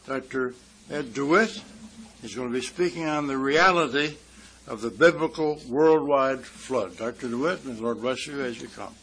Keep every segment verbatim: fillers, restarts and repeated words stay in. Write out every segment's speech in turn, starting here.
Doctor Ed DeWitt. He's going to be speaking on the reality of the biblical worldwide flood. Doctor DeWitt, may the Lord bless you as you come.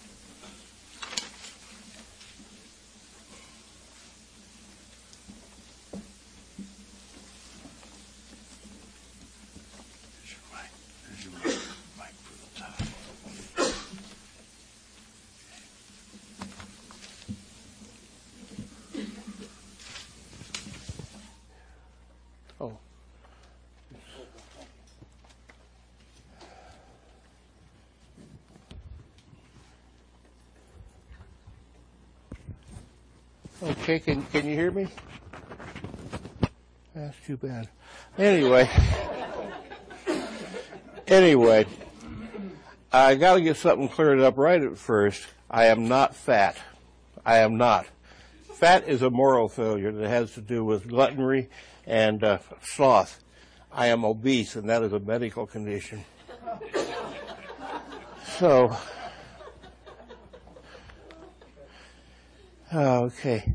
Okay, can, can you hear me? That's too bad. Anyway, anyway, I got to get something cleared up right at first. I am not fat. I am not. Fat is a moral failure that has to do with gluttony and uh, sloth. I am obese, and that is a medical condition. So, okay.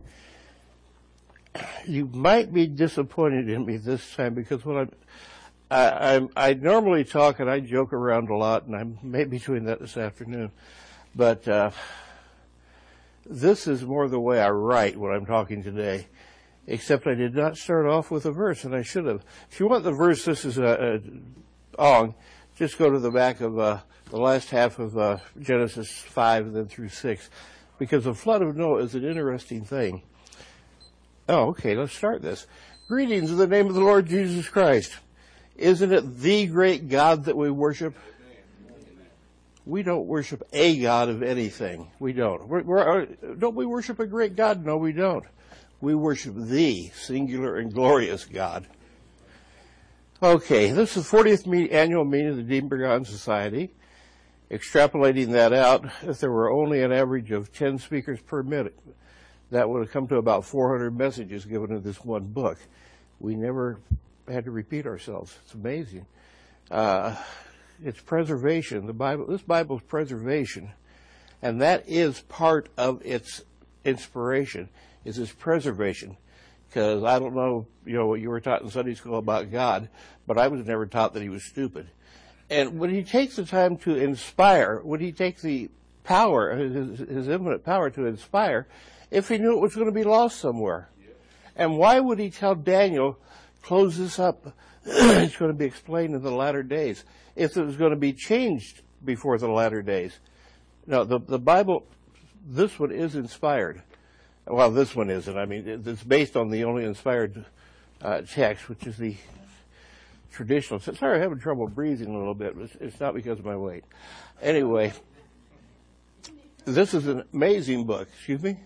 You might be disappointed in me this time because when I'm, I, I'm, I normally talk and I joke around a lot, and I may be doing that this afternoon. But uh, this is more the way I write when I'm talking today, except I did not start off with a verse, and I should have. If you want the verse, this is a, a Ong. Just go to the back of uh, the last half of uh, Genesis five and then through six, because the flood of Noah is an interesting thing. Oh, okay, let's start this. Greetings in the name of the Lord Jesus Christ. Isn't it the great God that we worship? We don't worship a God of anything. We don't. We're, we're, don't we worship a great God? No, we don't. We worship the singular and glorious God. Okay, this is the fortieth meet, annual meeting of the Dean-Burgon Society. Extrapolating that out, if there were only an average of ten speakers per minute, that would have come to about four hundred messages given in this one book. We never had to repeat ourselves. It's amazing. Uh, it's preservation. The Bible, this Bible is preservation, and that is part of its inspiration, is its preservation. Because I don't know, you know, what you were taught in Sunday school about God, but I was never taught that he was stupid. And when he takes the time to inspire, when he takes the power, his, his infinite power to inspire, if he knew it was going to be lost somewhere. Yeah. And why would he tell Daniel, close this up, it's going to be explained in the latter days, if it was going to be changed before the latter days? No, the, the Bible, this one is inspired. Well, this one isn't. I mean, it's based on the only inspired uh, text, which is the traditional. Sorry, I'm having trouble breathing a little bit. It's, it's not because of my weight. Anyway, this is an amazing book. Excuse me?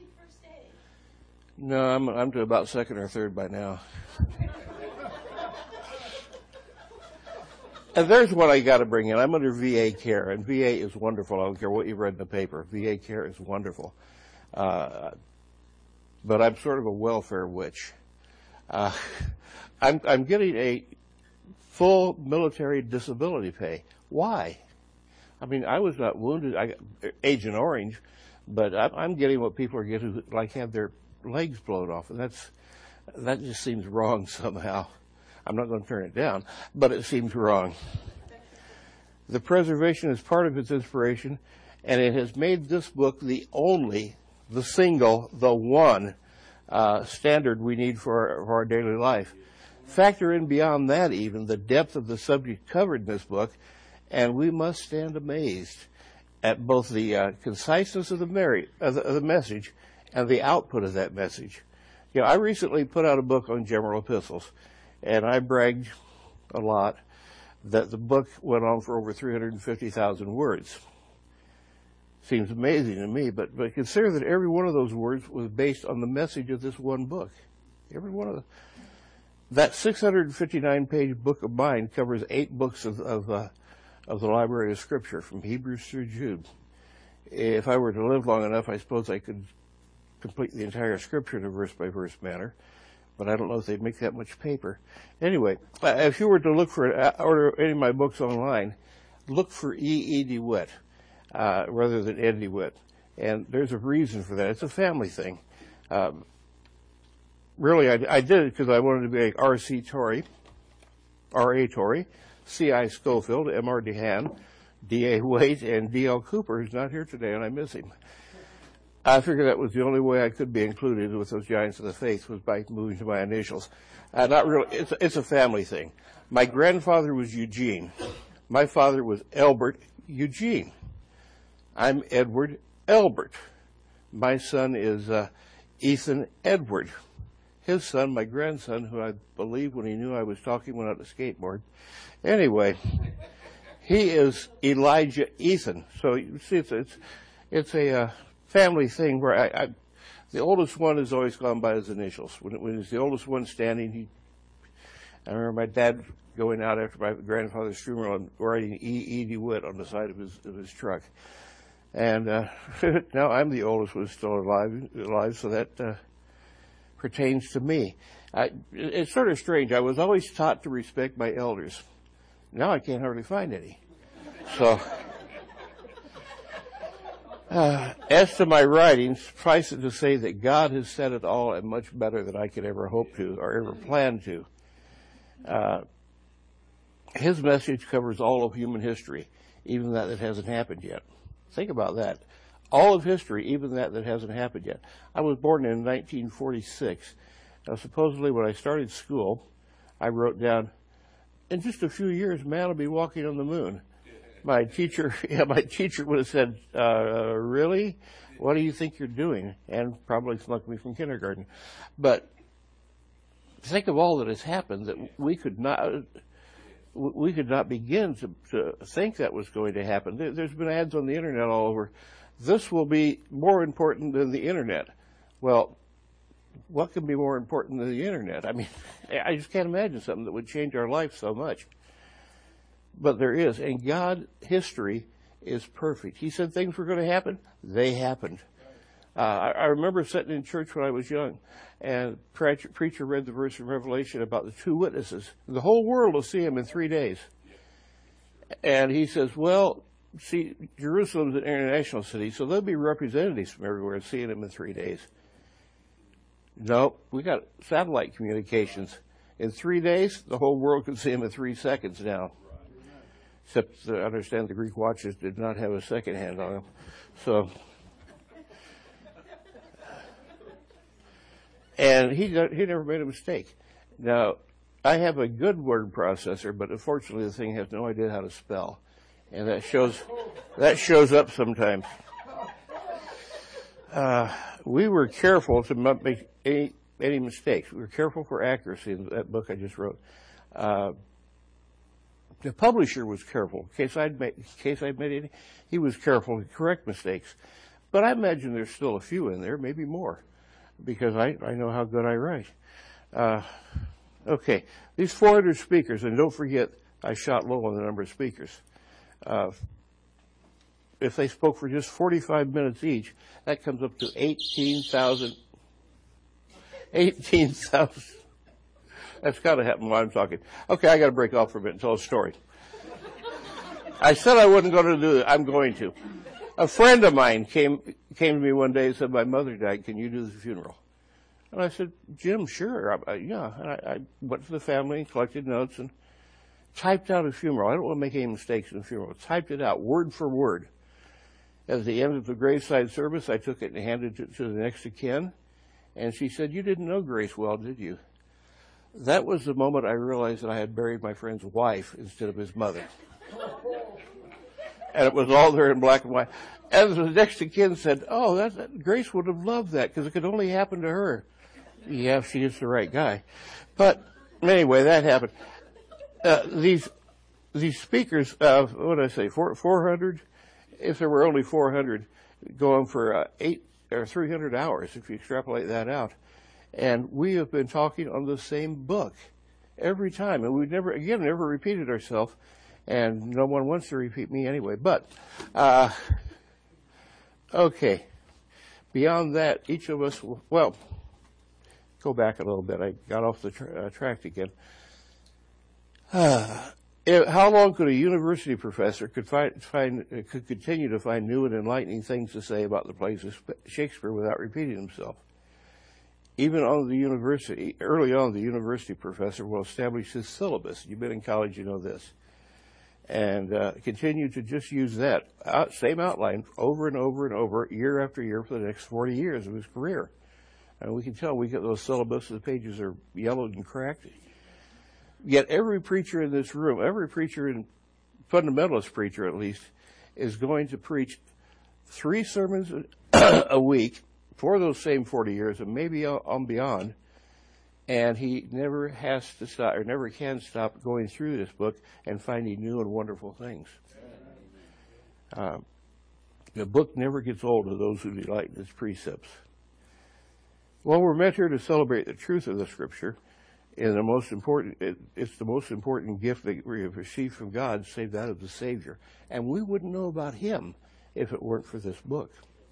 No, I'm I'm to about second or third by now. And there's what I got to bring in. I'm under V A care, and V A is wonderful. I don't care what you read in the paper. V A care is wonderful. Uh, but I'm sort of a welfare witch. Uh, I'm I'm getting a full military disability pay. Why? I mean, I was not wounded. I got Agent Orange, but I'm, I'm getting what people are getting who like have their legs blown off, and that's that just seems wrong somehow. I'm not going to turn it down, but it seems wrong. The preservation is part of its inspiration, and it has made this book the only, the single, the one uh, standard we need for our, for our daily life. Factor in beyond that even the depth of the subject covered in this book, and we must stand amazed at both the uh, conciseness of the, Mary, of, the, of the message and the output of that message. You know, I recently put out a book on general epistles, and I bragged a lot that the book went on for over three hundred fifty thousand words. Seems amazing to me, but, but consider that every one of those words was based on the message of this one book. Every one of the, that six hundred fifty-nine page book of mine covers eight books of, of, uh, of the Library of Scripture, from Hebrews through Jude. If I were to live long enough, I suppose I could complete the entire Scripture in a verse-by-verse manner, but I don't know if they'd make that much paper. Anyway, uh, if you were to look for uh, order any of my books online, look for E E. DeWitt uh, rather than Ed DeWitt, and there's a reason for that. It's a family thing. Um, really, I, I did it because I wanted to be like R C Torrey, R A Torrey, C I Schofield, M R DeHaan, D A Waite, and D L Cooper, who's not here today, and I miss him. I figured that was the only way I could be included with those giants of the faith was by moving to my initials. Uh, not really. It's, it's a family thing. My grandfather was Eugene. My father was Elbert Eugene. I'm Edward Elbert. My son is uh, Ethan Edward. His son, my grandson, who I believe when he knew I was talking went out to skateboard. Anyway, he is Elijah Ethan. So you see, it's it's, it's a uh, family thing where I, I, the oldest one has always gone by his initials. When, when he's the oldest one standing, he. I remember my dad going out after my grandfather's funeral and writing E. E. DeWitt on the side of his of his truck. And uh, now I'm the oldest one still alive, alive, so that uh, pertains to me. I, it's sort of strange. I was always taught to respect my elders. Now I can't hardly find any. So, uh, as to my writings, suffice it to say that God has said it all and much better than I could ever hope to or ever plan to. Uh, his message covers all of human history, even that that hasn't happened yet. Think about that. All of history, even that that hasn't happened yet. I was born in nineteen forty-six. Now, supposedly when I started school, I wrote down, in just a few years, man will be walking on the moon. My teacher, yeah, my teacher would have said, uh, really? What do you think you're doing? And probably flunked me from kindergarten. But think of all that has happened that we could not, we could not begin to, to think that was going to happen. There, there's been ads on the internet all over. This will be more important than the internet. Well, what can be more important than the internet? I mean, I just can't imagine something that would change our life so much. But there is, and God, history is perfect. He said things were going to happen. They happened. Uh, I, I remember sitting in church when I was young, and preacher, preacher read the verse in Revelation about the two witnesses. The whole world will see him in three days. And he says, well, see, Jerusalem's an international city, so there'll be representatives from everywhere seeing him in three days. No, we got satellite communications. In three days, the whole world can see him in three seconds now. Except, uh, I understand the Greek watches did not have a second hand on them. So, and he he never made a mistake. Now, I have a good word processor, but unfortunately the thing has no idea how to spell. And that shows, that shows up sometimes. Uh, we were careful to not make any, any mistakes. We were careful for accuracy in that book I just wrote. Uh, the publisher was careful. In case I'd made, in case I'd made any, he was careful to correct mistakes. But I imagine there's still a few in there, maybe more, because I, I know how good I write. Uh, okay, these four hundred speakers, and don't forget, I shot low on the number of speakers. Uh, if they spoke for just forty-five minutes each, that comes up to eighteen thousand. eighteen thousand. That's got to happen while I'm talking. Okay, I got to break off for a bit and tell a story. I said I wasn't going to do it. I'm going to. A friend of mine came came to me one day and said, my mother died. Can you do the funeral? And I said, Jim, sure. I, I, yeah. And I, I went to the family and collected notes and typed out a funeral. I don't want to make any mistakes in the funeral. Typed it out word for word. At the end of the graveside service, I took it and handed it to the next of kin. And she said, you didn't know Grace well, did you? That was the moment I realized that I had buried my friend's wife instead of his mother. And it was all there in black and white. And the next of kin said, oh, that, that, Grace would have loved that because it could only happen to her. Yeah, if she is the right guy. But anyway, that happened. Uh, these these speakers, uh, what did I say, four, 400? If there were only four hundred, going for uh, eight or three hundred hours, if you extrapolate that out. And we have been talking on the same book every time. And we've never, again, never repeated ourselves. And no one wants to repeat me anyway. But, uh, okay. Beyond that, each of us, will, well, go back a little bit. I got off the tra- uh, track again. Uh, if, how long could a university professor could find, find uh, could continue to find new and enlightening things to say about the plays of Shakespeare without repeating himself? even on the university, early on, the university professor will establish his syllabus. You've been in college, you know this. And uh, continue to just use that out, same outline over and over and over, year after year for the next forty years of his career. And we can tell we get those syllabus, the pages are yellowed and cracked. Yet every preacher in this room, every preacher, in fundamentalist preacher at least, is going to preach three sermons a week for those same forty years and maybe on beyond. And he never has to stop, or never can stop going through this book and finding new and wonderful things. Uh, the book never gets old to those who delight in its precepts. Well, we're met here to celebrate the truth of the Scripture. And the most important, it, it's the most important gift that we have received from God, save that of the Savior. And we wouldn't know about Him if it weren't for this book.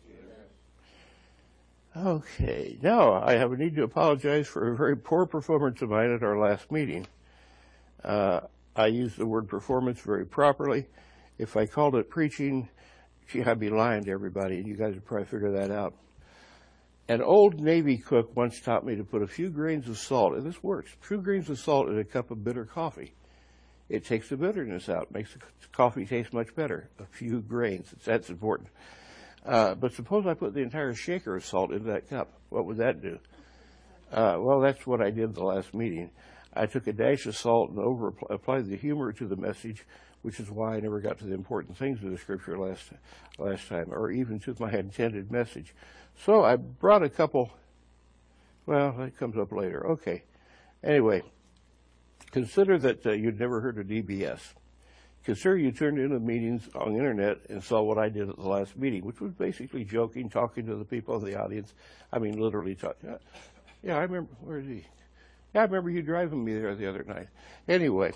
Okay, now I have a need to apologize for a very poor performance of mine at our last meeting. Uh, I used the word performance very properly. If I called it preaching, gee, I'd be lying to everybody, and you guys would probably figure that out. An old Navy cook once taught me to put a few grains of salt, and this works, a few grains of salt in a cup of bitter coffee. It takes the bitterness out, makes the coffee taste much better. A few grains, that's important. Uh, but suppose I put the entire shaker of salt into that cup. What would that do? Uh, well, that's what I did at the last meeting. I took a dash of salt and over applied the humor to the message, which is why I never got to the important things of the Scripture last last time, or even to my intended message. So I brought a couple. Well, that comes up later. Okay. Anyway, consider that uh, you'd never heard of D B S. Consider you turned into meetings on the internet and saw what I did at the last meeting, which was basically joking, talking to the people in the audience. I mean, literally talking. Yeah, I remember. Where is he? Yeah, I remember you driving me there the other night. Anyway,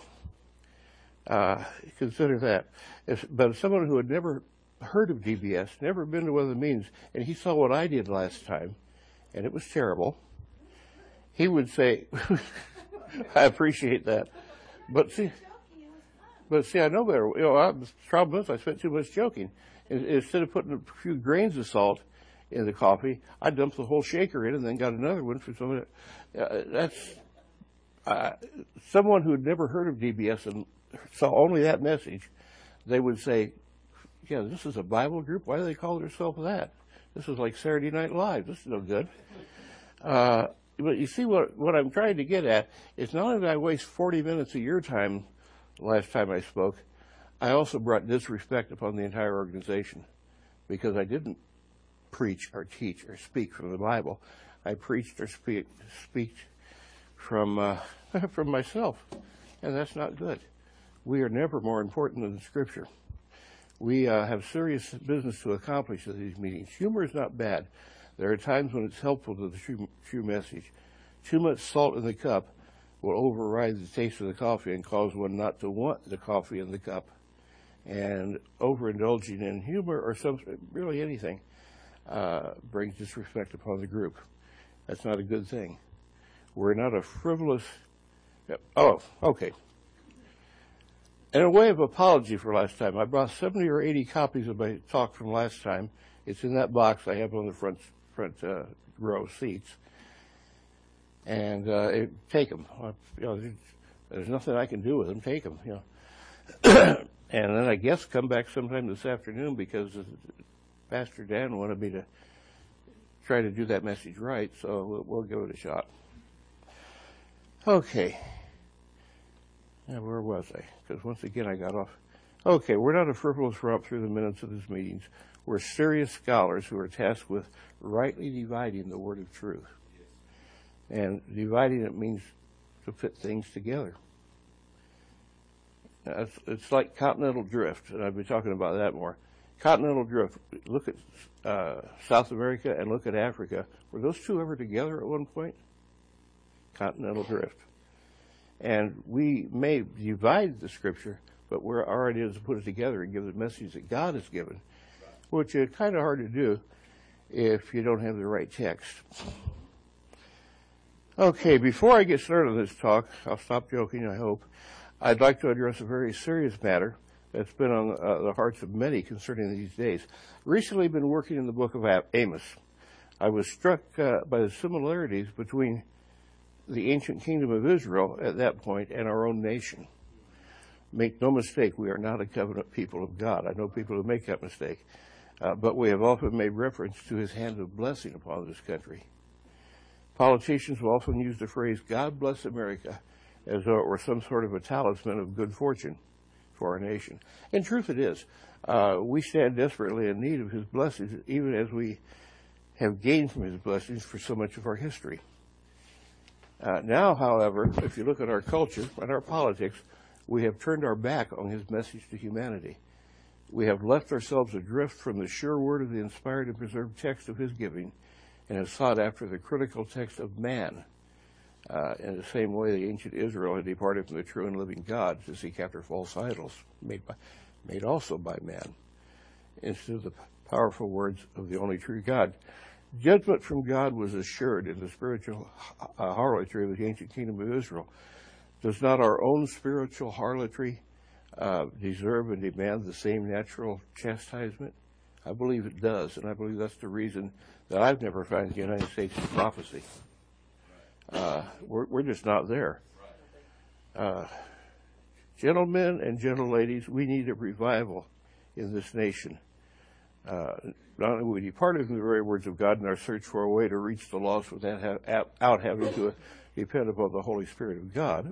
uh, consider that. If, but someone who had never heard of D B S, never been to one of the meetings, and he saw what I did last time, and it was terrible, he would say, I appreciate that. But see, But see, I know better. You know, I, the problem is I spent too much joking. And instead of putting a few grains of salt in the coffee, I dumped the whole shaker in and then got another one for someone. Uh, that's uh, someone who had never heard of D B S and saw only that message. They would say, "Yeah, this is a Bible group. Why do they call themselves that? This is like Saturday Night Live. This is no good." Uh, but you see, what what I'm trying to get at is not only did I waste forty minutes of your time last time I spoke, I also brought disrespect upon the entire organization because I didn't preach or teach or speak from the Bible. I preached or speak, speak from uh, from myself, and that's not good. We are never more important than the Scripture. We uh, have serious business to accomplish at these meetings. Humor is not bad. There are times when it's helpful to the true, true message. Too much salt in the cup will override the taste of the coffee and cause one not to want the coffee in the cup. And overindulging in humor or some really anything uh, brings disrespect upon the group. That's not a good thing. We're not a frivolous. Oh, okay. In a way of apology for last time, I brought seventy or eighty copies of my talk from last time. It's in that box I have on the front front uh, row seats. And uh, it, take them. You know, there's nothing I can do with them. Take them. You know. And then I guess come back sometime this afternoon because Pastor Dan wanted me to try to do that message right. So we'll, we'll give it a shot. Okay. Now, where was I? Because once again I got off. Okay, we're not a frivolous romp through the minutes of these meetings. We're serious scholars who are tasked with rightly dividing the word of truth. And dividing it means to fit things together. It's, it's like continental drift, and I've been talking about that more. Continental drift, look at uh, South America and look at Africa. Were those two ever together at one point? Continental drift. And we may divide the Scripture, but we're, our idea is to put it together and give the message that God has given, which is kind of hard to do if you don't have the right text. Okay, before I get started on this talk, I'll stop joking, I hope. I'd like to address a very serious matter that's been on uh, the hearts of many concerning these days. Recently been working in the book of Amos. I was struck uh, by the similarities between the ancient kingdom of Israel at that point and our own nation. Make no mistake, we are not a covenant people of God. I know people who make that mistake. Uh, but we have often made reference to his hand of blessing upon this country. Politicians will often use the phrase, God bless America, as though it were some sort of a talisman of good fortune for our nation. In truth, it is. Uh, we stand desperately in need of his blessings, even as we have gained from his blessings for so much of our history. Uh, now, however, if you look at our culture and our politics, we have turned our back on his message to humanity. We have left ourselves adrift from the sure word of the inspired and preserved text of his giving, and have sought after the critical text of man. Uh, in the same way the ancient Israel had departed from the true and living God to seek after false idols made by, made also by man, instead of the powerful words of the only true God. Judgment from God was assured in the spiritual uh, harlotry of the ancient kingdom of Israel. Does not our own spiritual harlotry uh, deserve and demand the same natural chastisement? I believe it does, and I believe that's the reason that I've never found the United States prophecy. Uh, we're, we're just not there. Uh, gentlemen and gentle ladies, we need a revival in this nation. Uh, not only we departed from the very words of God in our search for a way to reach the lost without have, having to depend upon the Holy Spirit of God.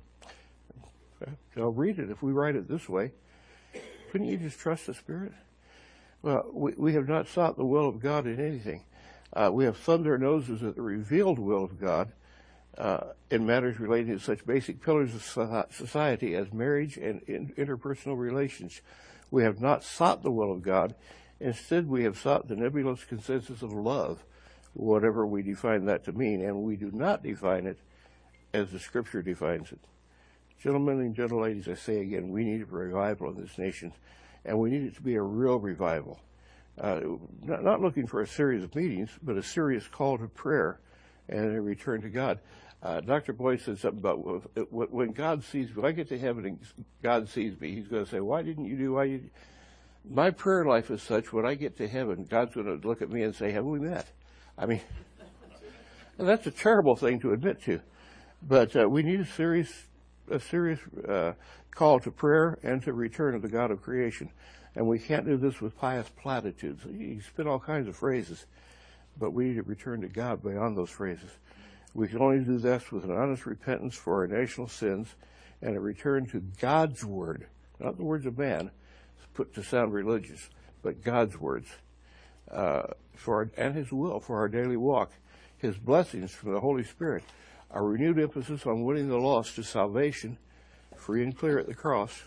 I'll read it if we write it this way. Couldn't you just trust the Spirit? Well, we, we have not sought the will of God in anything. Uh, we have thumbed our noses at the revealed will of God uh, in matters relating to such basic pillars of society as marriage and in, interpersonal relations. We have not sought the will of God. Instead, we have sought the nebulous consensus of love, whatever we define that to mean, and we do not define it as the Scripture defines it. Gentlemen and gentle ladies, I say again, we need a revival in this nation, and we need it to be a real revival. Uh, not, not looking for a series of meetings, but a serious call to prayer and a return to God. Uh, Doctor Boyd said something about when God sees me, when I get to heaven and God sees me, he's going to say, why didn't you do, why you... My prayer life is such, when I get to heaven, God's going to look at me and say, have we met? I mean, and that's a terrible thing to admit to. But uh, we need a serious, a serious uh, call to prayer and to return to the God of creation. And we can't do this with pious platitudes. You spin all kinds of phrases, but we need to return to God beyond those phrases. We can only do this with an honest repentance for our national sins and a return to God's word, not the words of man, put to sound religious, but God's words, uh, for our, and his will for our daily walk, his blessings from the Holy Spirit, a renewed emphasis on winning the lost to salvation, free and clear at the cross,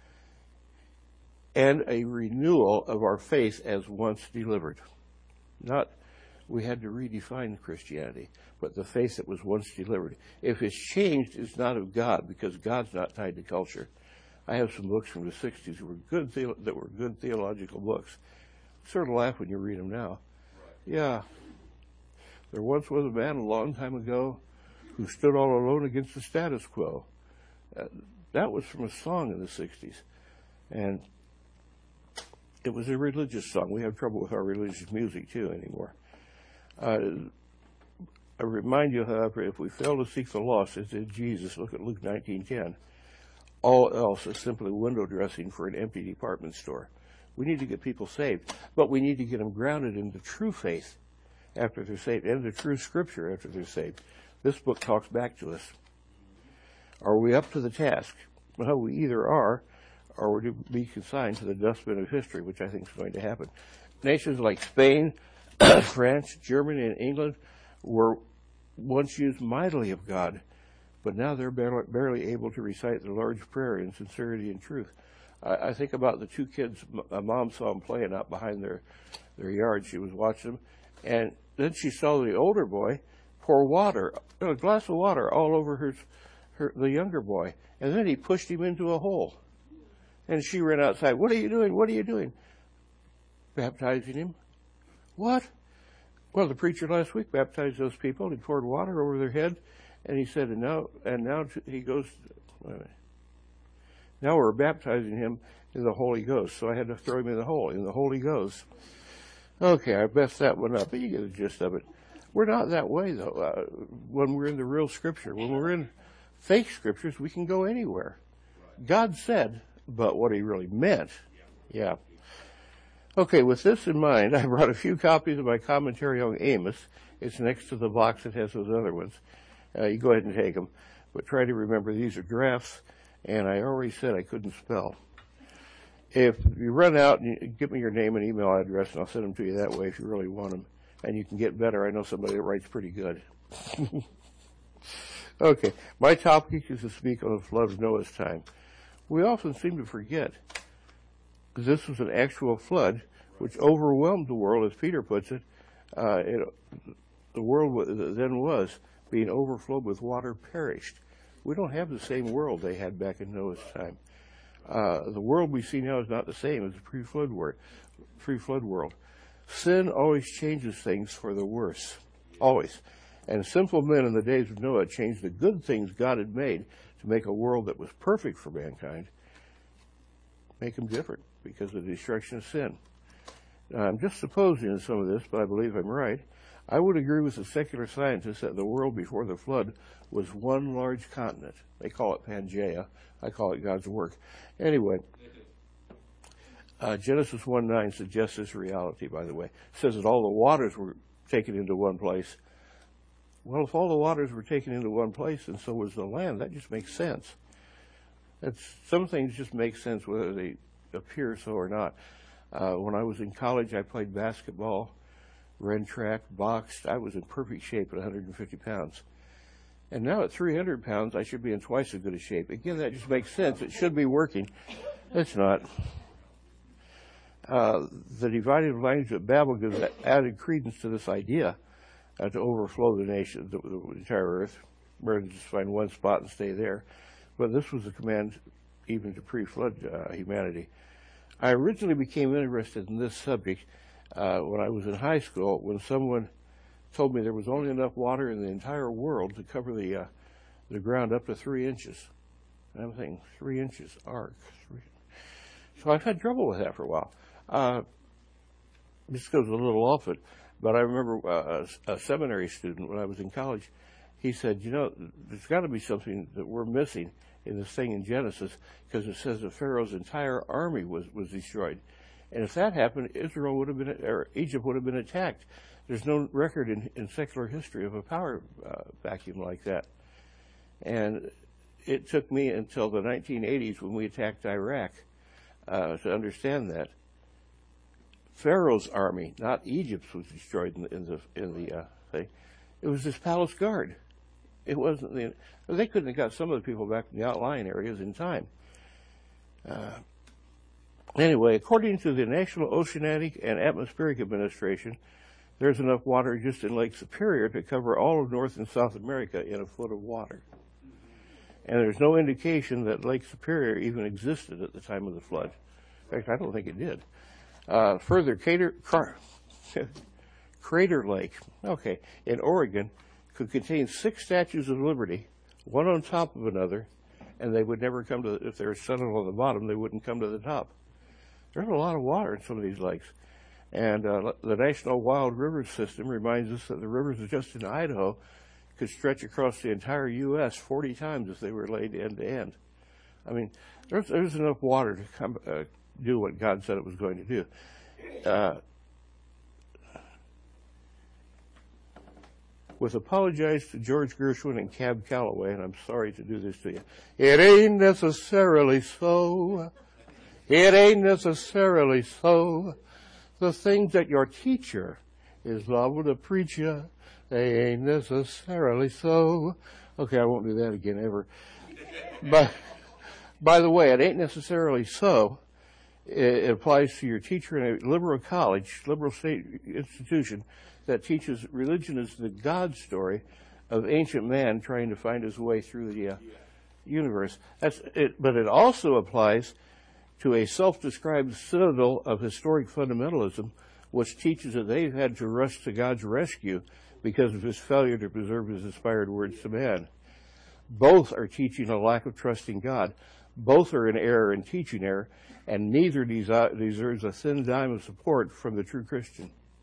and a renewal of our faith as once delivered. Not we had to redefine Christianity, but the faith that was once delivered. If it's changed, it's not of God, because God's not tied to culture. I have some books from the sixties that were good, the- that were good theological books. Sort of laugh when you read them now. Right. Yeah. There once was a man a long time ago who stood all alone against the status quo. Uh, that was from a song in the sixties. And it was a religious song. We have trouble with our religious music, too, anymore. Uh, I remind you, however, if we fail to seek the lost, as did Jesus, look at Luke nineteen ten. All else is simply window dressing for an empty department store. We need to get people saved, but we need to get them grounded in the true faith after they're saved, and the true Scripture after they're saved. This book talks back to us. Are we up to the task? Well, we either are, or we're to be consigned to the dustbin of history, which I think is going to happen. Nations like Spain, France, Germany, and England were once used mightily of God, but now they're barely, barely able to recite the Lord's Prayer in sincerity and truth. I, I think about the two kids, a mom saw them playing out behind their, their yard. She was watching them, and then she saw the older boy pour water, a glass of water all over her, her the younger boy, and then he pushed him into a hole. And she ran outside. What are you doing? What are you doing? Baptizing him. What? Well, the preacher last week baptized those people. He poured water over their head, and he said, and now, and now he goes, wait a minute. Now we're baptizing him in the Holy Ghost. So I had to throw him in the hole, in the Holy Ghost. Okay, I messed that one up, but you get the gist of it. We're not that way, though. Uh, when we're in the real Scripture, when we're in fake Scriptures, we can go anywhere. God said, but what he really meant, yeah. Okay, with this in mind, I brought a few copies of my commentary on Amos. It's next to the box that has those other ones. Uh, you go ahead and take them, but try to remember these are drafts, and I already said I couldn't spell. If you run out, give me your name and email address, and I'll send them to you that way if you really want them. And you can get better. I know somebody that writes pretty good. Okay, my topic is to speak on the flood of Noah's time. We often seem to forget this was an actual flood which overwhelmed the world, as Peter puts it. Uh, it the world then was, being overflowed with water, perished. We don't have the same world they had back in Noah's time. Uh, the world we see now is not the same as the pre-flood world. Pre-flood world. Sin always changes things for the worse, always. And sinful men in the days of Noah changed the good things God had made to make a world that was perfect for mankind, make them different because of the destruction of sin. Now, I'm just supposing in some of this, but I believe I'm right. I would agree with the secular scientists that the world before the flood was one large continent. They call it Pangaea. I call it God's work. Anyway, uh, Genesis one nine suggests this reality, by the way. It says that all the waters were taken into one place. Well, if all the waters were taken into one place and so was the land, that just makes sense. That's, some things just make sense whether they appear so or not. Uh, when I was in college, I played basketball, ran track, boxed. I was in perfect shape at one hundred fifty pounds. And now at three hundred pounds, I should be in twice as good a shape. Again, that just makes sense. It should be working. It's not. Uh, the divided language of Babel gives added credence to this idea uh, to overflow the nation, the, the entire earth, rather than just find one spot and stay there. But this was a command even to pre-flood uh, humanity. I originally became interested in this subject uh, when I was in high school, when someone told me there was only enough water in the entire world to cover the uh, the ground up to three inches. And I'm thinking, three inches, arc. Three. So I've had trouble with that for a while. Uh, this goes a little off it, but I remember uh, a, a seminary student when I was in college, he said, you know, there's got to be something that we're missing in this thing in Genesis, because it says that Pharaoh's entire army was, was destroyed. And if that happened, Israel would have been, or Egypt would have been attacked. There's no record in, in secular history of a power uh, vacuum like that. And it took me until the nineteen eighties when we attacked Iraq uh, to understand that Pharaoh's army, not Egypt's, was destroyed in the in the, in the uh, thing. It was this palace guard. It wasn't the. They couldn't have got some of the people back in the outlying areas in time. Uh, anyway, according to the National Oceanic and Atmospheric Administration, there's enough water just in Lake Superior to cover all of North and South America in a foot of water. And there's no indication that Lake Superior even existed at the time of the flood. In fact, I don't think it did. Uh, further, Crater, Car- Crater Lake, okay, in Oregon, could contain six statues of liberty, one on top of another, and they would never come to, if they were settled on the bottom, they wouldn't come to the top. There's a lot of water in some of these lakes. And uh, the National Wild Rivers System reminds us that the rivers just in Idaho could stretch across the entire U S forty times if they were laid end to end. I mean, there's, there's enough water to come, uh, do what God said it was going to do. Uh, with apologize to George Gershwin and Cab Calloway, and I'm sorry to do this to you, it ain't necessarily so. It ain't necessarily so. The things that your teacher is liable to preach you, they ain't necessarily so. Okay, I won't do that again ever. But, by the way, it ain't necessarily so. It, it applies to your teacher in a liberal college, liberal state institution that teaches religion is the God story of ancient man trying to find his way through the uh, universe. That's it, but it also applies to a self-described citadel of historic fundamentalism, which teaches that they've had to rush to God's rescue because of his failure to preserve his inspired words to man. Both are teaching a lack of trust in God. Both are in error and teaching error, and neither deserves a thin dime of support from the true Christian.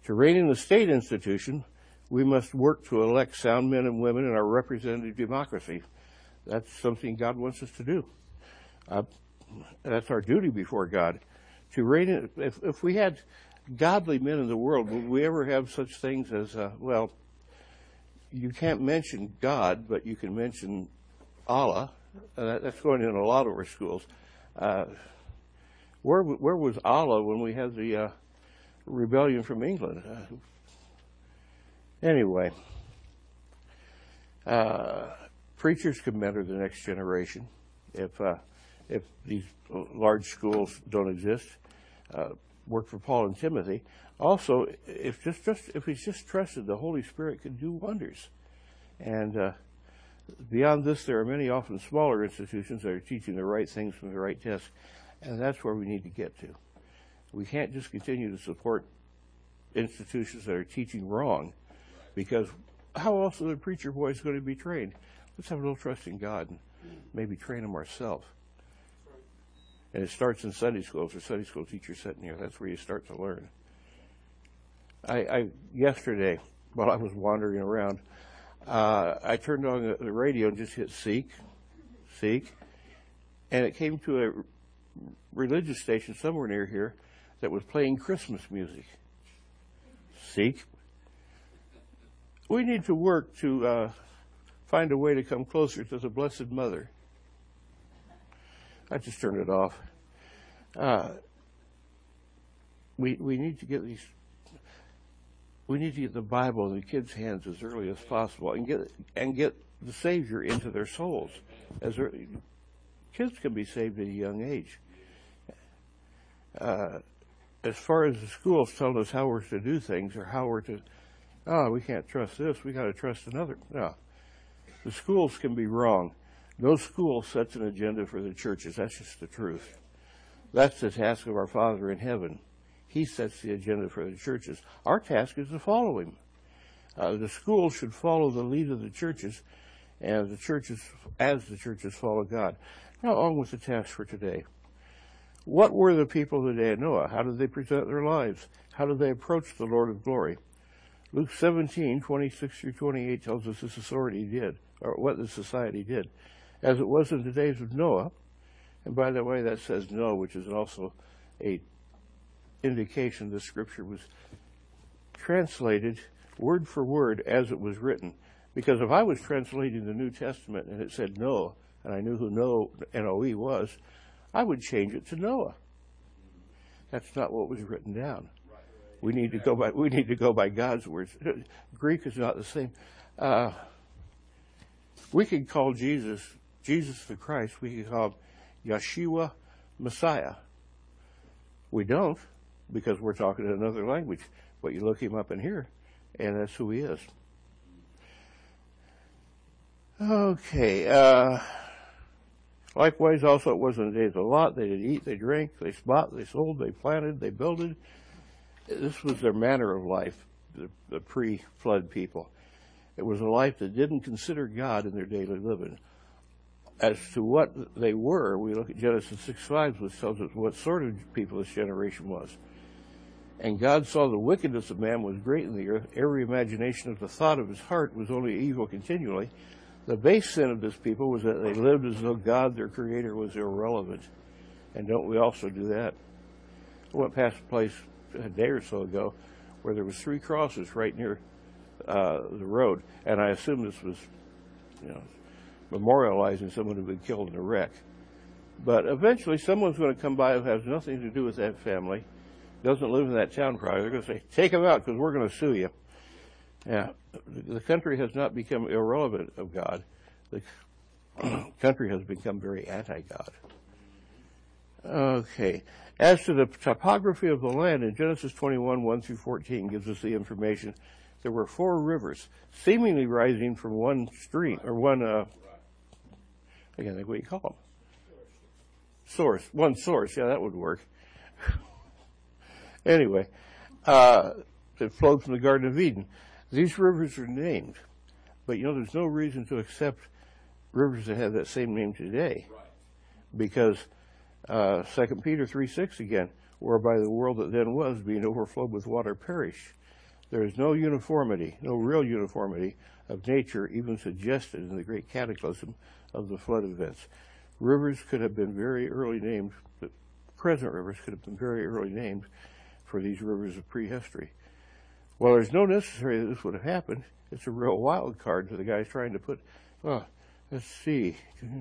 To reign in the state institution, we must work to elect sound men and women in our representative democracy. That's something God wants us to do. Uh, that's our duty before God. To reign in, if, if we had godly men in the world, would we ever have such things as, uh, well, you can't mention God, but you can mention Allah. Uh, that, that's going in a lot of our schools. Uh, where where was Allah when we had the uh, rebellion from England? Uh, anyway, uh, preachers can mentor the next generation if uh, if these large schools don't exist. Uh, work for Paul and Timothy. Also, if just, just if he's just trusted, the Holy Spirit can do wonders. And uh, beyond this, there are many often smaller institutions that are teaching the right things from the right desk, and that's where we need to get to. We can't just continue to support institutions that are teaching wrong, because how else are the preacher boys going to be trained? Let's have a little trust in God and maybe train them ourselves. And it starts in Sunday school. If there's a Sunday school teacher sitting here, that's where you start to learn. I, I yesterday, while I was wandering around, uh, I turned on the, the radio and just hit Seek, Seek, and it came to a religious station somewhere near here that was playing Christmas music. Seek. We need to work to uh, find a way to come closer to the Blessed Mother. I just turned it off. Uh, we we need to get these. We need to get the Bible in the kids' hands as early as possible, and get and get the Savior into their souls. As early, kids can be saved at a young age. Uh, as far as the schools telling us how we're to do things or how we're to, oh, we can't trust this. We got to trust another. No, the schools can be wrong. No school sets an agenda for the churches. That's just the truth. That's the task of our Father in heaven. He sets the agenda for the churches. Our task is to follow him. Uh, the schools should follow the lead of the churches, and the churches, as the churches follow God. Now, on with the task for today. What were the people of the day of Noah? How did they present their lives? How did they approach the Lord of glory? Luke seventeen, twenty-six through twenty-eight tells us this society did, or what the society did. As it was in the days of Noah, and by the way, that says no, which is also a indication the scripture was translated word for word as it was written. Because if I was translating the New Testament and it said no, and I knew who no, N O E was, I would change it to Noah. That's not what was written down. We need to go by, we need to go by God's words. Greek is not the same. Uh, we could call Jesus Jesus the Christ, we can call him Yeshua Messiah. We don't, because we're talking in another language. But you look him up in here, and that's who he is. Okay. Uh, likewise, also it was in the days of Lot. They did eat, they drank, they bought, they sold, they planted, they builded. This was their manner of life, the, the pre-flood people. It was a life that didn't consider God in their daily living. As to what they were, we look at Genesis six five, which tells us what sort of people this generation was. And God saw the wickedness of man was great in the earth. Every imagination of the thought of his heart was only evil continually. The base sin of this people was that they lived as though God, their creator, was irrelevant. And don't we also do that? I went past a place a day or so ago where there was three crosses right near uh, the road. And I assume this was, you know, memorializing someone who had been killed in a wreck. But eventually someone's going to come by who has nothing to do with that family, doesn't live in that town probably. They're going to say, take them out because we're going to sue you. Yeah, the country has not become irrelevant of God. The country has become very anti-God. Okay. As to the topography of the land, in Genesis twenty-one, one through fourteen gives us the information. There were four rivers seemingly rising from one stream, or one, uh, I can't think what you call them. Source. One source. Yeah, that would work. Anyway, uh, it flowed from the Garden of Eden. These rivers are named, but you know, there's no reason to accept rivers that have that same name today, because uh, Second Peter three six again, whereby the world that then was, being overflowed with water, perished. There is no uniformity, no real uniformity of nature even suggested in the great cataclysm of the flood events. Rivers could have been very early named, the present rivers could have been very early named for these rivers of prehistory. Well, there's no necessary that this would have happened. It's a real wild card to the guys trying to put, oh, let's see.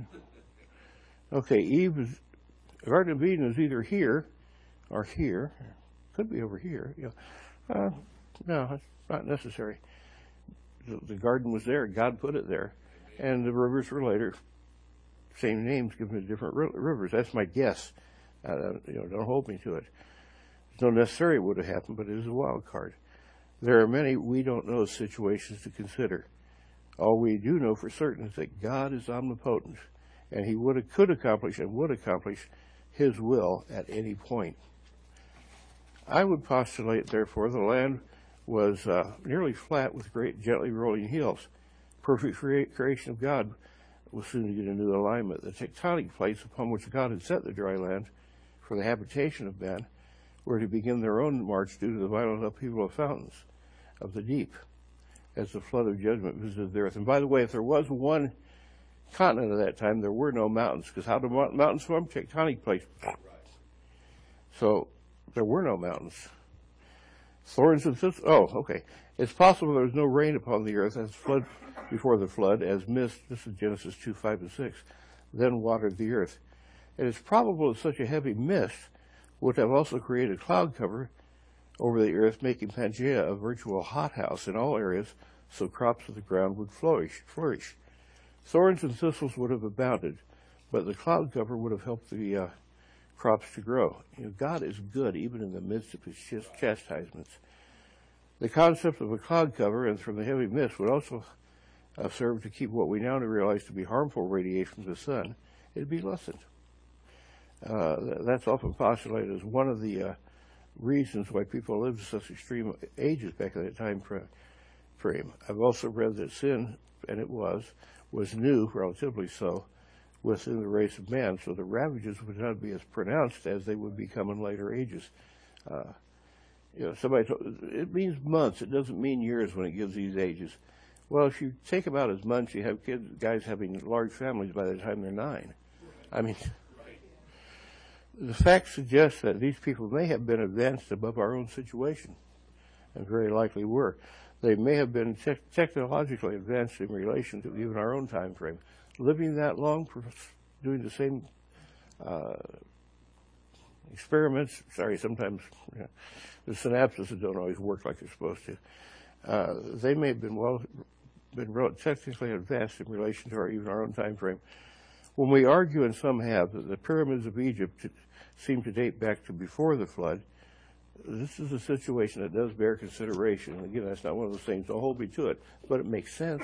Okay, Eve is, the Garden of Eden is either here or here. Could be over here. Yeah. Uh, no, it's not necessary. The, the garden was there. God put it there. And the rivers were later, same names given to different ri- rivers. That's my guess. Uh, you know, don't hold me to it. It's not necessary it would have happened, but it is a wild card. There are many we don't know situations to consider. All we do know for certain is that God is omnipotent, and he would have, could accomplish and would accomplish his will at any point. I would postulate, therefore, the land was uh, nearly flat with great gently rolling hills. Perfect crea- creation of God was soon to get a new alignment. The tectonic plates upon which God had set the dry land for the habitation of man were to begin their own march due to the violent upheaval of fountains of the deep as the flood of judgment visited the earth. And by the way, if there was one continent at that time, there were no mountains, because how do mountains form? Tectonic plates. So there were no mountains. Thorns and thistles. Oh, okay. It's possible there was no rain upon the earth as flood before the flood, as mist, this is Genesis two, five, and six, then watered the earth. It is probable that such a heavy mist would have also created cloud cover over the earth, making Pangaea a virtual hothouse in all areas, so crops of the ground would flourish. flourish. Thorns and thistles would have abounded, but the cloud cover would have helped the uh, crops to grow. You know, God is good even in the midst of his ch- chastisements. The concept of a cloud cover and from the heavy mist would also uh, serve to keep what we now realize to be harmful radiation from the sun. It'd be lessened. Uh, that's often postulated as one of the uh, reasons why people lived such extreme ages back in that time frame. I've also read that sin, and it was, was new, relatively so, within the race of man, so the ravages would not be as pronounced as they would become in later ages. Uh, you know, somebody told, it means months. It doesn't mean years when it gives these ages. Well, if you take them out as months, you have kids, guys having large families by the time they're nine. I mean, the facts suggest that these people may have been advanced above our own situation, and very likely were. They may have been te- technologically advanced in relation to even our own time frame. Living that long, doing the same uh, experiments, sorry, sometimes you know, the synapses don't always work like they're supposed to. Uh, they may have been well, been technically advanced in relation to our, even our own time frame. When we argue, and some have, that the pyramids of Egypt seem to date back to before the flood, this is a situation that does bear consideration. And again, that's not one of those things, don't hold me to it, but it makes sense.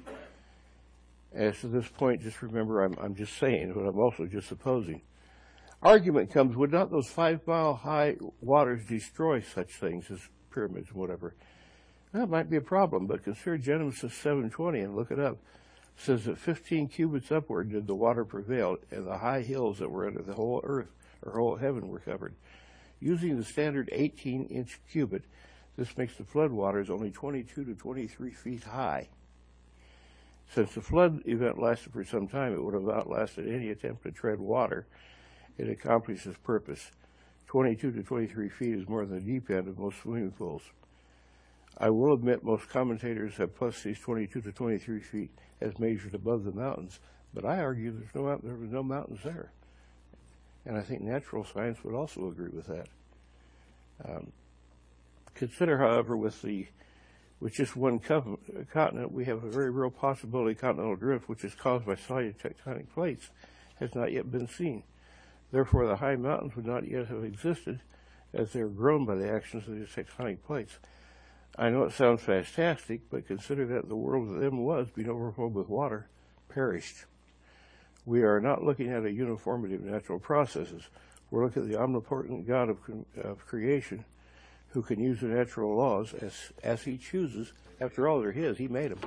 As to this point, just remember, I'm, I'm just saying, but I'm also just supposing. Argument comes, would not those five-mile-high waters destroy such things as pyramids and whatever? That might be a problem, but consider Genesis seven twenty and look it up. It says that fifteen cubits upward did the water prevail, and the high hills that were under the whole earth, or whole heaven, were covered. Using the standard eighteen-inch cubit, this makes the flood waters only twenty-two to twenty-three feet high. Since the flood event lasted for some time, it would have outlasted any attempt to tread water. It accomplished its purpose. twenty-two to twenty-three feet is more than the deep end of most swimming pools. I will admit most commentators have plus these twenty-two to twenty-three feet as measured above the mountains, but I argue there's no, there was no mountains there. And I think natural science would also agree with that. Um, consider, however, with the with just one co- continent, we have a very real possibility continental drift, which is caused by solid tectonic plates, has not yet been seen. Therefore, the high mountains would not yet have existed, as they are grown by the actions of these tectonic plates. I know it sounds fantastic, but consider that the world that then was, being overflowed with water, perished. We are not looking at a uniformity of natural processes. We're looking at the omnipotent God of, of creation, who can use the natural laws as, as he chooses. After all, they're his. He made them.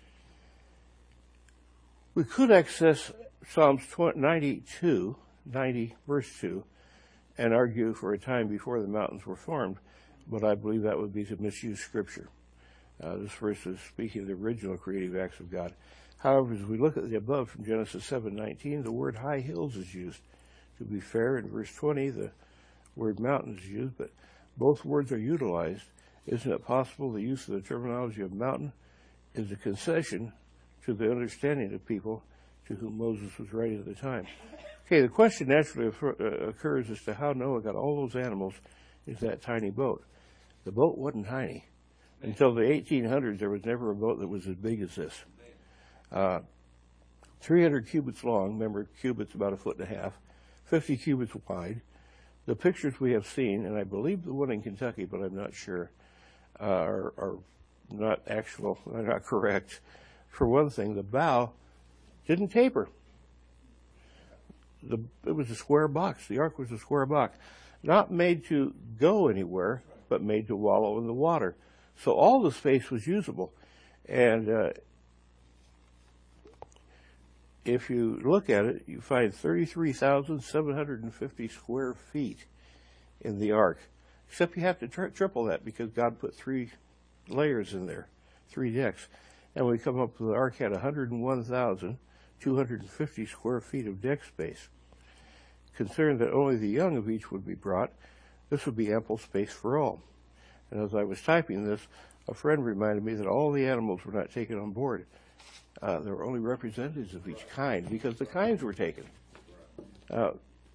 We could access Psalms ninety-two, ninety, verse two, and argue for a time before the mountains were formed, but I believe that would be to misuse Scripture. Uh, this verse is speaking of the original creative acts of God. However, as we look at the above from Genesis seven nineteen, the word high hills is used. To be fair, in verse twenty, the word mountain is used, but both words are utilized. Isn't it possible the use of the terminology of mountain is a concession to the understanding of people to whom Moses was writing at the time? Okay, the question naturally occurs as to how Noah got all those animals into that tiny boat. The boat wasn't tiny. Until the eighteen hundreds, there was never a boat that was as big as this. Uh, three hundred cubits long, remember cubits about a foot and a half, fifty cubits wide. The pictures we have seen, and I believe the one in Kentucky, but I'm not sure, uh, are, are not actual, are not correct. For one thing, the bow didn't taper. The, it was a square box. The ark was a square box, not made to go anywhere, but made to wallow in the water. So all the space was usable. And uh, if you look at it, you find thirty-three thousand seven hundred fifty square feet in the ark. Except you have to tri- triple that because God put three layers in there, three decks. And we come up with the ark had one hundred one thousand two hundred fifty square feet of deck space. Considering that only the young of each would be brought, this would be ample space for all. And as I was typing this, a friend reminded me that all the animals were not taken on board. Uh, there were only representatives of each kind because the kinds were taken. Uh,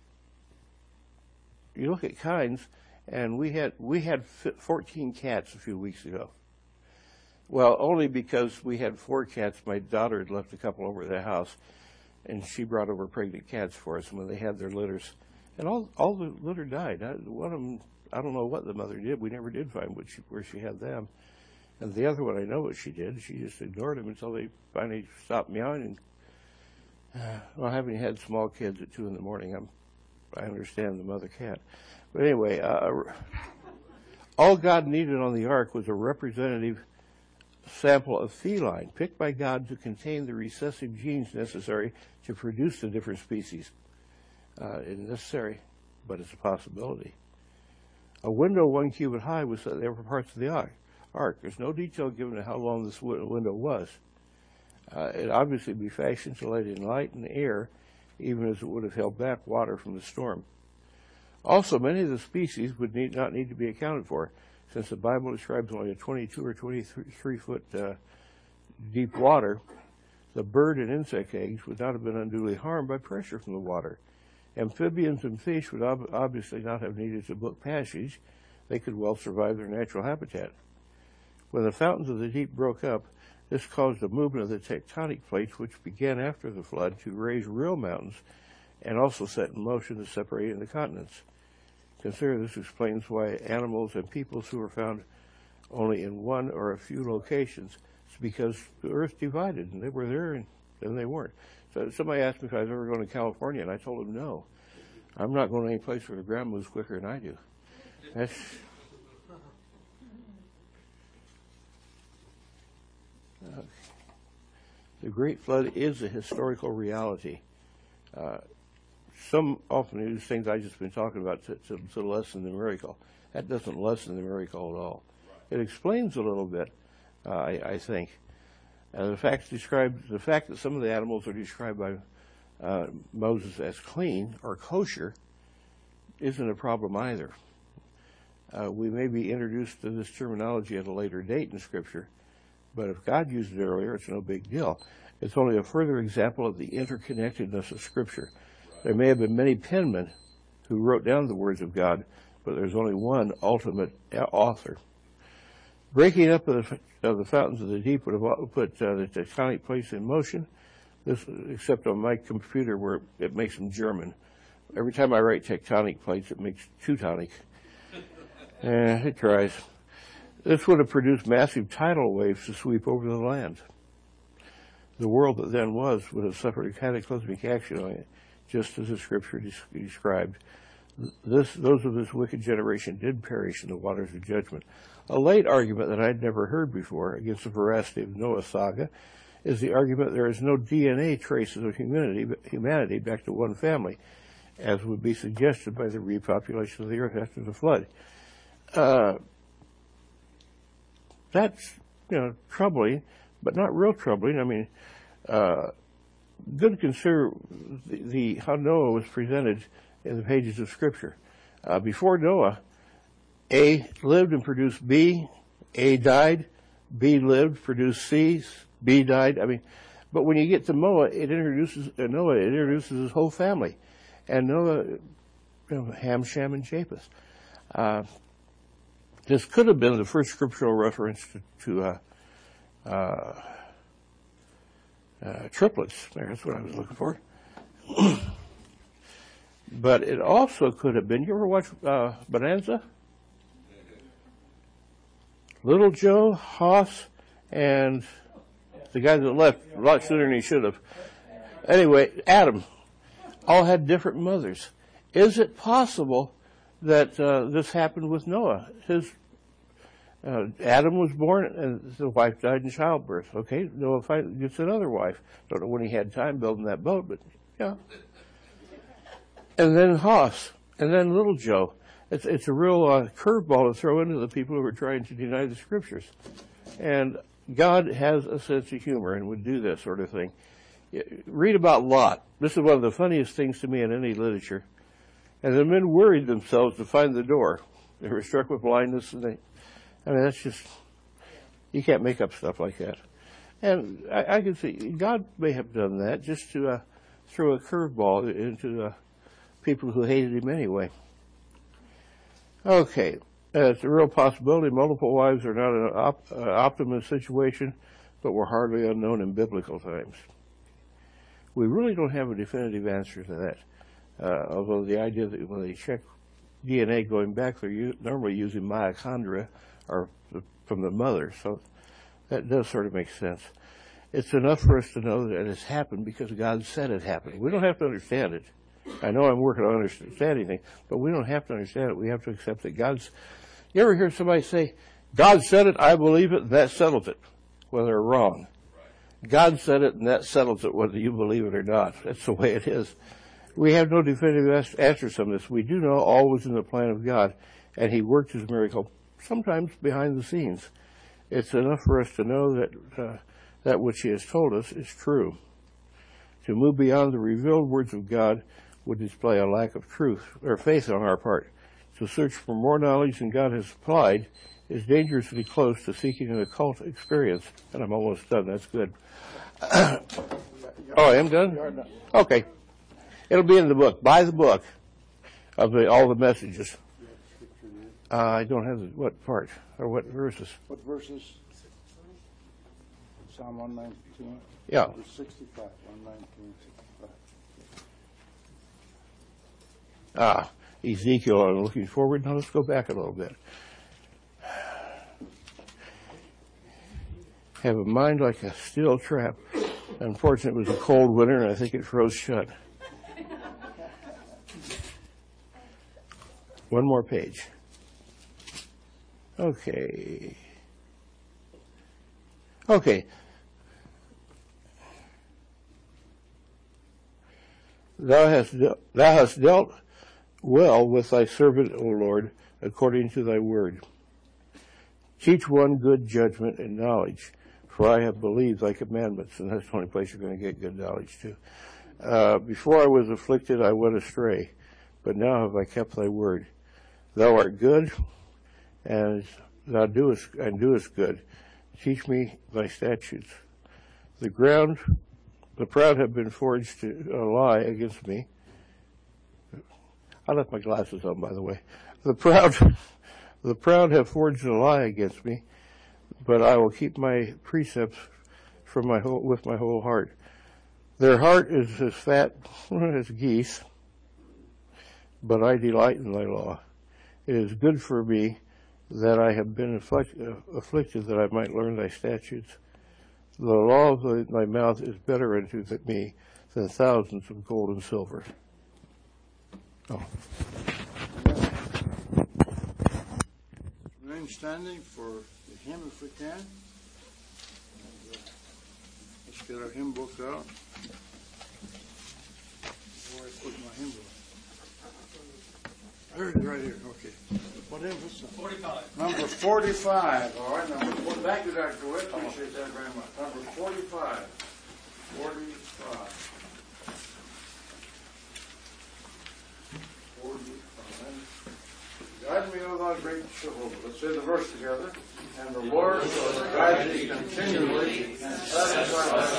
you look at kinds, and we had we had fourteen cats a few weeks ago. Well, only because we had four cats. My daughter had left a couple over at the house, and she brought over pregnant cats for us. And when they had their litters, and all all the litter died. I, one of them, I don't know what the mother did. We never did find what she, where she had them. And the other one, I know what she did. She just ignored them until they finally stopped meowing. And uh, well, having had small kids at two in the morning, I'm, I understand the mother cat. But anyway, uh, all God needed on the ark was a representative sample of feline picked by God to contain the recessive genes necessary to produce the different species. Uh, it's necessary, but it's a possibility. A window one cubit high was set there for parts of the ark. ark. There's no detail given to how long this window was. Uh, it obviously be fashioned to let in light and air, even as it would have held back water from the storm. Also, many of the species would need, not need to be accounted for, since the Bible describes only a twenty-two or twenty-three foot uh, deep water. The bird and insect eggs would not have been unduly harmed by pressure from the water. Amphibians and fish would ob- obviously not have needed to book passage. They could well survive their natural habitat. When the fountains of the deep broke up, this caused a movement of the tectonic plates, which began after the flood, to raise real mountains and also set in motion the separating the continents. Consider this explains why animals and peoples who were found only in one or a few locations. It's because the earth divided, and they were there and then they weren't. So somebody asked me if I was ever going to California, and I told them no. I'm not going to any place where the ground moves quicker than I do. That's... Uh, the Great Flood is a historical reality. Uh, some often use things I've just been talking about to, to, to lessen the miracle. That doesn't lessen the miracle at all. It explains a little bit, uh, I, I think. Uh, the fact described, the fact that some of the animals are described by uh, Moses as clean or kosher isn't a problem either. Uh, we may be introduced to this terminology at a later date in Scripture, but if God used it earlier, it's no big deal. It's only a further example of the interconnectedness of Scripture. There may have been many penmen who wrote down the words of God, but there's only one ultimate author. Breaking up of the, of the fountains of the deep would have put uh, the tectonic plates in motion, this, except on my computer where it makes them German. Every time I write tectonic plates, it makes Teutonic. Eh, it tries. This would have produced massive tidal waves to sweep over the land. The world that then was would have suffered a cataclysmic action on it, just as the Scripture des- described. This, those of this wicked generation did perish in the waters of judgment. A late argument that I'd never heard before against the veracity of Noah's saga is the argument there is no D N A traces of humanity, humanity back to one family, as would be suggested by the repopulation of the earth after the flood. Uh, that's you know, troubling, but not real troubling. I mean, uh, good to consider the, the how Noah was presented in the pages of Scripture. Uh, before Noah, A lived and produced B, A died, B lived, produced C, B died. I mean, but when you get to Noah, it introduces uh, Noah. It introduces his whole family, and Noah, you know, Ham, Shem, and Japheth. Uh, this could have been the first scriptural reference to, to uh, uh, uh, triplets. That's what I was looking for. But it also could have been. You ever watch uh, Bonanza? Little Joe, Hoss, and the guy that left a lot sooner than he should have. Anyway, Adam, all had different mothers. Is it possible that uh, this happened with Noah? His uh, Adam was born, and the wife died in childbirth. Okay, Noah finally gets another wife. Don't know when he had time building that boat, but yeah. And then Hoss, and then Little Joe. It's, it's a real uh, curveball to throw into the people who are trying to deny the Scriptures. And God has a sense of humor and would do this sort of thing. Read about Lot. This is one of the funniest things to me in any literature. And the men worried themselves to find the door. They were struck with blindness, and they, I mean, that's just, you can't make up stuff like that. And I, I can see God may have done that just to uh, throw a curveball into the people who hated him anyway. Okay, uh, it's a real possibility. Multiple wives are not an op- uh, optimum situation, but were hardly unknown in biblical times. We really don't have a definitive answer to that, uh, although the idea that when they check D N A going back, they're u- normally using mitochondria or the, from the mother, so that does sort of make sense. It's enough for us to know that it's happened because God said it happened. We don't have to understand it. I know I'm working on understanding things, but we don't have to understand it. We have to accept that God's... You ever hear somebody say, God said it, I believe it, and that settles it? Well, they're wrong. God said it, and that settles it, whether you believe it or not. That's the way it is. We have no definitive answers on this. We do know all was in the plan of God, and he worked his miracle, sometimes behind the scenes. It's enough for us to know that uh, that which he has told us is true. To move beyond the revealed words of God would display a lack of truth or faith on our part. To search for more knowledge than God has supplied is dangerously close to seeking an occult experience. And I'm almost done. That's good. Oh, I am done? Okay. It'll be in the book. Buy the book of the, all the messages. Uh, I don't have the, what part or what verses? What verses? Psalm one nineteen? Yeah. sixty-five, one nineteen, sixty-five. Ah, Ezekiel, I'm looking forward. Now let's go back a little bit. Have a mind like a steel trap. Unfortunately, it was a cold winter, and I think it froze shut. One more page. Okay. Okay. Thou hast, de- thou hast dealt well with thy servant, O Lord, according to thy word. Teach one good judgment and knowledge, for I have believed thy commandments, and that's the only place you're going to get good knowledge too. Uh, before I was afflicted, I went astray, but now have I kept thy word. Thou art good, and thou doest and doest good. Teach me thy statutes. The ground, the proud have been forged to a lie against me. I left my glasses on, by the way. The proud, the proud have forged a lie against me, but I will keep my precepts from my whole, with my whole heart. Their heart is as fat as geese, but I delight in thy law. It is good for me that I have been afflict, uh, afflicted, that I might learn thy statutes. The law of thy, thy mouth is better unto me than thousands of gold and silver. Oh. Remain standing for the hymn if we can. And, uh, let's get our hymn book out. Where I put my hymn book. I heard it right here, okay. What is this? Forty-five. Number forty-five, all right, number four, thank you, Doctor Witt, appreciate that very much. Number forty-five. Forty-five. Forty-five. Guide me, O thou great Jehovah. Let's say the verse together. And the Lord shall guide thee continually and satisfy thy